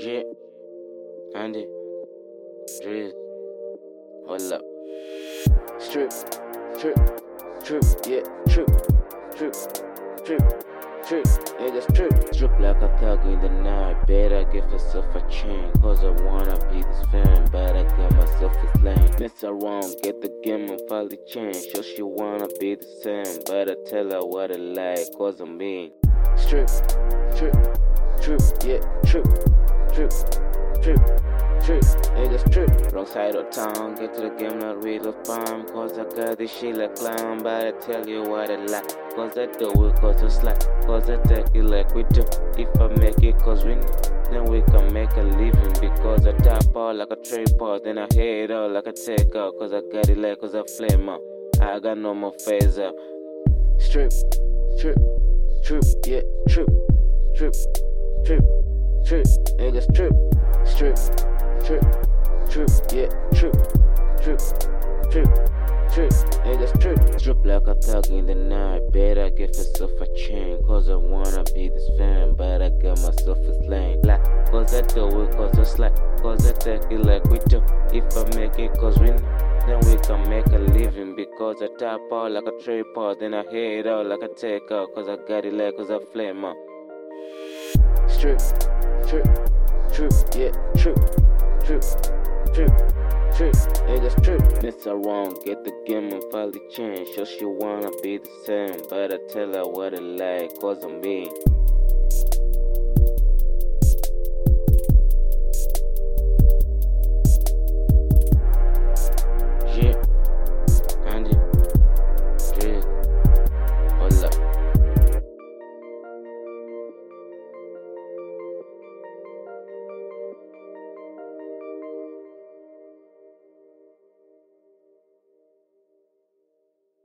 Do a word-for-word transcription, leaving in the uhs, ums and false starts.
Yeah, Andy, Driz, hold up. Strip, trip, trip, yeah, trip, trip, trip, trip, nigga strip. Strip like a thug in the night, better give yourself a chain, cause I wanna be this fan, but I get myself a lane. Mess around, get the game and follow the chain, sure she wanna be the same, but I tell her what I like, cause I'm mean. Strip, trip, trip, yeah, trip, trip, trip, trip, nigga strip. Wrong side of town, get to the game, not real of fun, cause I got this shit like clown, but I tell you what I like, cause I do it, cause I slack, cause I take it like we do. If I make it, cause we know, then we can make a living, because I tap out like a tripod, then I hit it out like a take out, cause I got it like, cause I flame out, I got no more phase up. Strip, strip, trip, yeah, trip, trip, trip, trip, nigga strip, strip, trip, trip, yeah, trip, trip, trip, trip, nigga strip. Strip like a thug in the night, better give yourself a chain, cause I wanna be this fan, but I got myself a lane. Like, cause I do it, cause I slack, cause I take it like we do. If I make it, cause we know, then we can make a living, because I tap out like a tripod, then I hit it out like a take out, cause I got it like, cause I flame out. Strip, trip, trip, yeah, trip, trip, trip, trip, nigga strip. Mess around, get the game and follow the chain, sure she wanna be the same, but I tell her what I like, cause I'm mean.